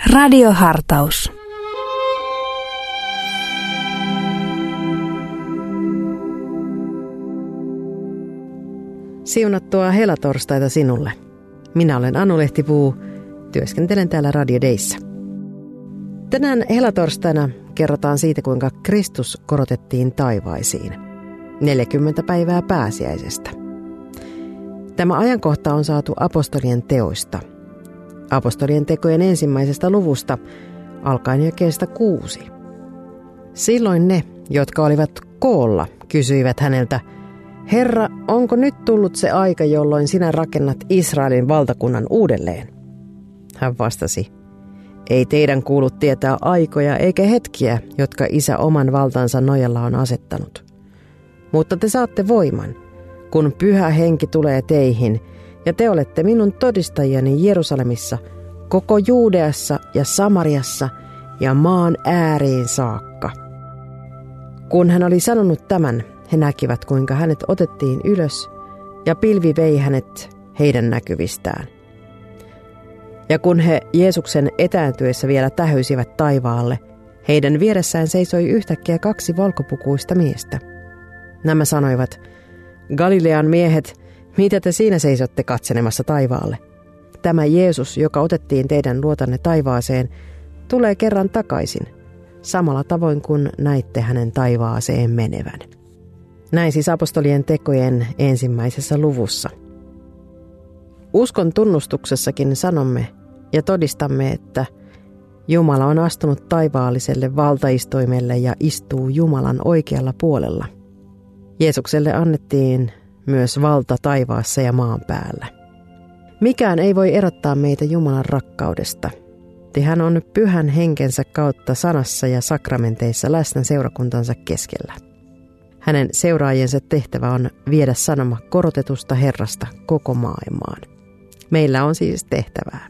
Radiohartaus. Siunattua helatorstaita sinulle. Minä olen Anu Lehtipuu, työskentelen täällä Radio Dayssä. Tänään helatorstaina kerrotaan siitä, kuinka Kristus korotettiin taivaisiin. 40 päivää pääsiäisestä. Tämä ajankohta on saatu apostolien teoista. Apostolien tekojen ensimmäisestä luvusta, alkaen jakeesta 6. Silloin ne, jotka olivat koolla, kysyivät häneltä: Herra, onko nyt tullut se aika, jolloin sinä rakennat Israelin valtakunnan uudelleen? Hän vastasi: Ei teidän kuulu tietää aikoja eikä hetkiä, jotka Isä oman valtansa nojalla on asettanut. Mutta te saatte voiman, kun Pyhä Henki tulee teihin, ja te olette minun todistajiani Jerusalemissa, koko Juudeassa ja Samariassa ja maan ääriin saakka. Kun hän oli sanonut tämän, he näkivät, kuinka hänet otettiin ylös, ja pilvi vei hänet heidän näkyvistään. Ja kun he Jeesuksen etääntyessä vielä tähyisivät taivaalle, heidän vieressään seisoi yhtäkkiä 2 valkopukuista miestä. Nämä sanoivat: Galilean miehet, mitä te siinä seisotte katselemassa taivaalle? Tämä Jeesus, joka otettiin teidän luotanne taivaaseen, tulee kerran takaisin, samalla tavoin kuin näitte hänen taivaaseen menevän. Näin siis apostolien tekojen ensimmäisessä luvussa. Uskon tunnustuksessakin sanomme ja todistamme, että Jumala on astunut taivaalliselle valtaistuimelle ja istuu Jumalan oikealla puolella. Jeesukselle annettiin myös valta taivaassa ja maan päällä. Mikään ei voi erottaa meitä Jumalan rakkaudesta. Hän on Pyhän Henkensä kautta sanassa ja sakramenteissa läsnä seurakuntansa keskellä. Hänen seuraajiensa tehtävä on viedä sanoma korotetusta Herrasta koko maailmaan. Meillä on siis tehtävää.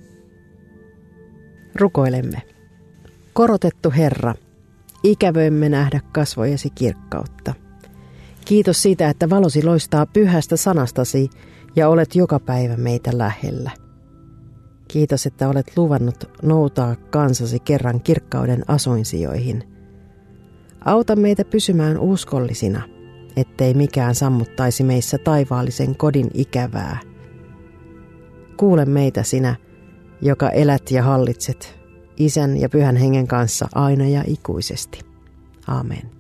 Rukoilemme. Korotettu Herra, ikävöimme nähdä kasvojesi kirkkautta. Kiitos siitä, että valosi loistaa pyhästä sanastasi ja olet joka päivä meitä lähellä. Kiitos, että olet luvannut noutaa kansasi kerran kirkkauden asuinsijoihin. Auta meitä pysymään uskollisina, ettei mikään sammuttaisi meissä taivaallisen kodin ikävää. Kuule meitä sinä, joka elät ja hallitset Isän ja Pyhän Hengen kanssa aina ja ikuisesti. Aamen.